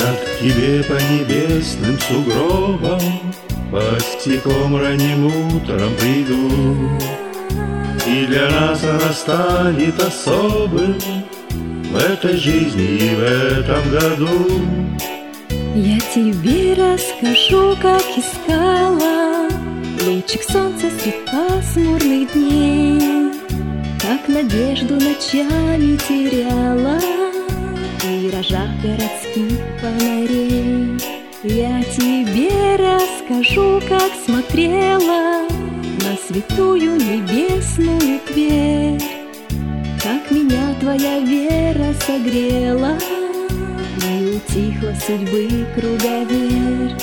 к тебе по небесным сугробам, босиком ранним утром приду, и для нас она станет особым в этой жизни и в этом году. Я тебе расскажу, как искала лучик солнца средь пасмурных дней, как надежду ночами теряла в миражах городских фонарей. Я тебе расскажу, как смотрела на святую небесную дверь, как меня твоя вера согрела и утихла судьбы круговерь.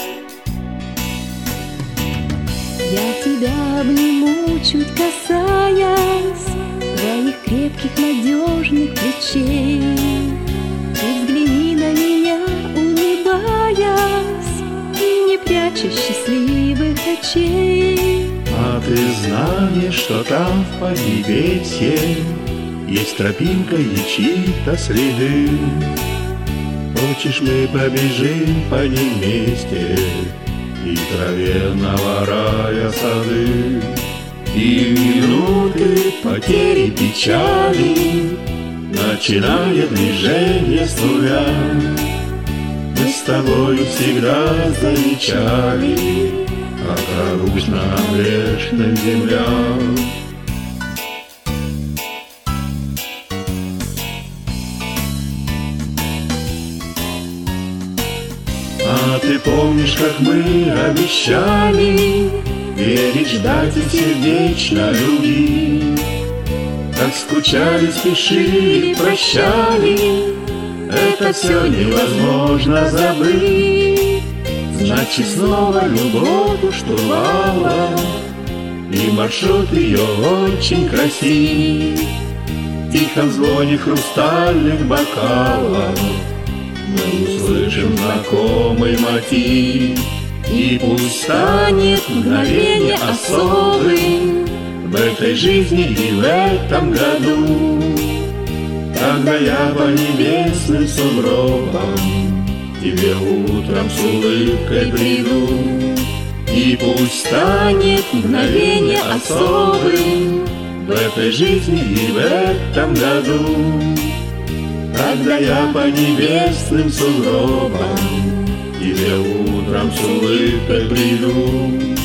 Я тебя обниму, чуть касаясь твоих крепких, надежных плечей. Ты взгляни на меня, улыбаясь, не пряча счастливых очей. А ты знаешь, что там в поднебесье есть тропинка и чьи-то следы. Хочешь, мы побежим по ним вместе и травяного рая сады, и минуты потери печали, начиная движение с нуля, мы с тобою всегда замечали, как грустно грешным землям. А ты помнишь, как мы обещали верить, ждать и сердечно любить, как скучали, спешили, прощали, это все невозможно забыть. Значит, снова любовь у штурвала, и маршрут ее очень красив. В тихом звоне хрустальных бокалов мы услышим знакомый мотив, и пусть станет мгновение особым в этой жизни и в этом году, когда я по небесным сугробам тебе утром с улыбкой приду. И пусть станет мгновение особым в этой жизни и в этом году, когда я по небесным сугробам тебе утром с улыбкой приду.